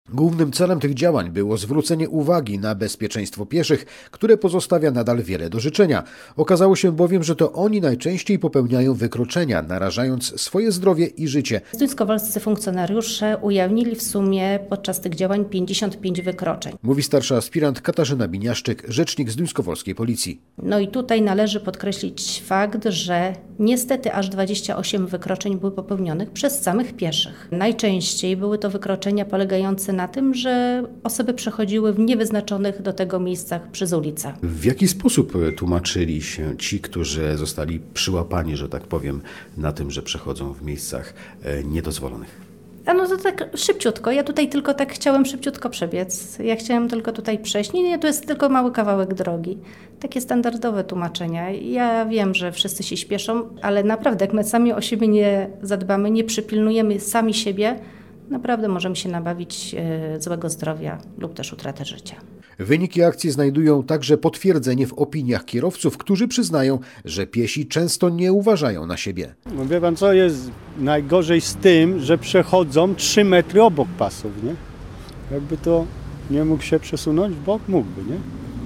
Głównym celem tych działań było zwrócenie uwagi na bezpieczeństwo pieszych, które pozostawia nadal wiele do życzenia. Okazało się bowiem, że to oni najczęściej popełniają wykroczenia, narażając swoje zdrowie i życie. Zduńskowolscy funkcjonariusze ujawnili w sumie podczas tych działań 55 wykroczeń. Mówi starsza aspirant Katarzyna Biniaszczyk, rzecznik Zduńskowolskiej Policji. No i tutaj należy podkreślić fakt, że niestety aż 28 wykroczeń były popełnionych przez samych pieszych. Najczęściej były to wykroczenia polegające na tym, że osoby przechodziły w niewyznaczonych do tego miejscach przez ulicę. W jaki sposób tłumaczyli się ci, którzy zostali przyłapani, że tak powiem, na tym, że przechodzą w miejscach niedozwolonych? A no to tak szybciutko. Ja tutaj tylko tak chciałem szybciutko przebiec. Ja chciałem tylko tutaj przejść. Nie, to jest tylko mały kawałek drogi. Takie standardowe tłumaczenia. Ja wiem, że wszyscy się śpieszą, ale naprawdę jak my sami o siebie nie zadbamy, nie przypilnujemy sami siebie, naprawdę możemy się nabawić złego zdrowia lub też utratę życia. Wyniki akcji znajdują także potwierdzenie w opiniach kierowców, którzy przyznają, że piesi często nie uważają na siebie. No wie pan co jest najgorzej z tym, że przechodzą 3 metry obok pasów, nie? Jakby to nie mógł się przesunąć w bok, mógłby, nie?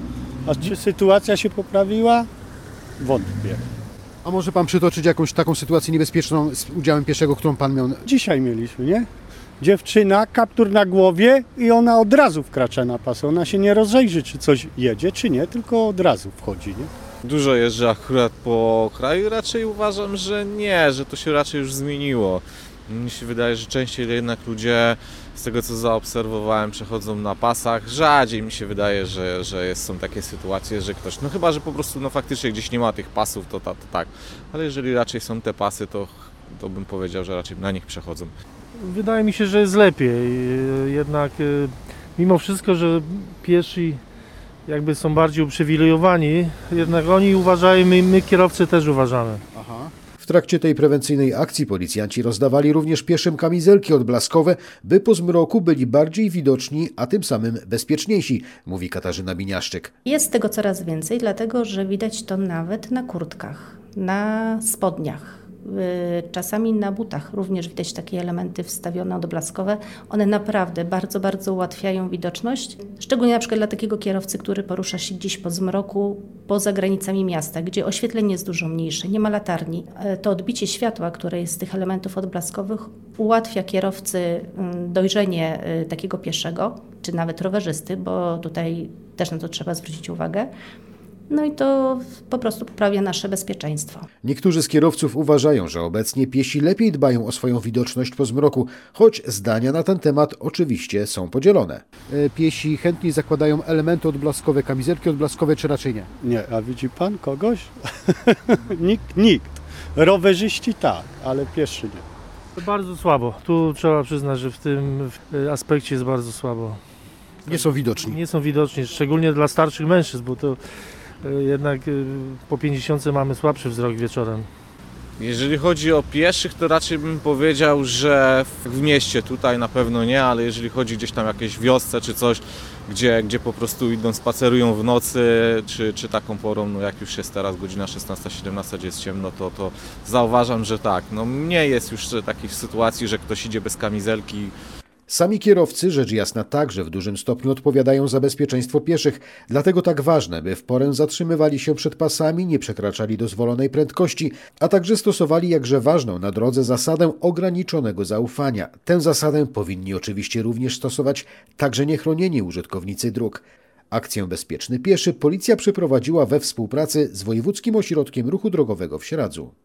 A czy sytuacja się poprawiła? Wątpię. A może pan przytoczyć jakąś taką sytuację niebezpieczną z udziałem pieszego, którą pan miał? Dzisiaj mieliśmy, nie? Dziewczyna, kaptur na głowie i ona od razu wkracza na pas. Ona się nie rozejrzy, czy coś jedzie, czy nie, tylko od razu wchodzi, nie? Dużo jeżdżę akurat po kraju, raczej uważam, że nie, że to się raczej już zmieniło. Mi się wydaje, że częściej jednak ludzie, z tego co zaobserwowałem, przechodzą na pasach. Rzadziej mi się wydaje, że są takie sytuacje, że ktoś, no chyba, że po prostu faktycznie gdzieś nie ma tych pasów, to tak. Ale jeżeli raczej są te pasy, to bym powiedział, że raczej na nich przechodzą. Wydaje mi się, że jest lepiej. Jednak mimo wszystko, że piesi jakby są bardziej uprzywilejowani, jednak oni uważają, my kierowcy też uważamy. W trakcie tej prewencyjnej akcji policjanci rozdawali również pieszym kamizelki odblaskowe, by po zmroku byli bardziej widoczni, a tym samym bezpieczniejsi, mówi Katarzyna Biniaszczyk. Jest tego coraz więcej, dlatego że widać to nawet na kurtkach, na spodniach. Czasami na butach również widać takie elementy wstawione odblaskowe. One naprawdę bardzo, bardzo ułatwiają widoczność, szczególnie na przykład dla takiego kierowcy, który porusza się gdzieś po zmroku, poza granicami miasta, gdzie oświetlenie jest dużo mniejsze, nie ma latarni. To odbicie światła, które jest z tych elementów odblaskowych, ułatwia kierowcy dojrzenie takiego pieszego, czy nawet rowerzysty, bo tutaj też na to trzeba zwrócić uwagę. No i to po prostu poprawia nasze bezpieczeństwo. Niektórzy z kierowców uważają, że obecnie piesi lepiej dbają o swoją widoczność po zmroku, choć zdania na ten temat oczywiście są podzielone. Piesi chętniej zakładają elementy odblaskowe, kamizelki odblaskowe, czy raczej nie? Nie, a widzi pan kogoś? Nikt. Rowerzyści tak, ale pieszy nie. Bardzo słabo. Tu trzeba przyznać, że w tym aspekcie jest bardzo słabo. Nie są widoczni. Nie są widoczni, szczególnie dla starszych mężczyzn, bo to jednak po 50 mamy słabszy wzrok wieczorem. Jeżeli chodzi o pieszych, to raczej bym powiedział, że w mieście tutaj na pewno nie, ale jeżeli chodzi gdzieś tam jakieś wiosce czy coś, gdzie po prostu idą, spacerują w nocy, czy taką porą, no jak już jest teraz godzina 16-17, gdzie jest ciemno, to zauważam, że tak. No nie jest już takich sytuacji, że ktoś idzie bez kamizelki. Sami kierowcy, rzecz jasna, także w dużym stopniu odpowiadają za bezpieczeństwo pieszych, dlatego tak ważne, by w porę zatrzymywali się przed pasami, nie przekraczali dozwolonej prędkości, a także stosowali jakże ważną na drodze zasadę ograniczonego zaufania. Tę zasadę powinni oczywiście również stosować także niechronieni użytkownicy dróg. Akcję Bezpieczny Pieszy policja przeprowadziła we współpracy z Wojewódzkim Ośrodkiem Ruchu Drogowego w Sieradzu.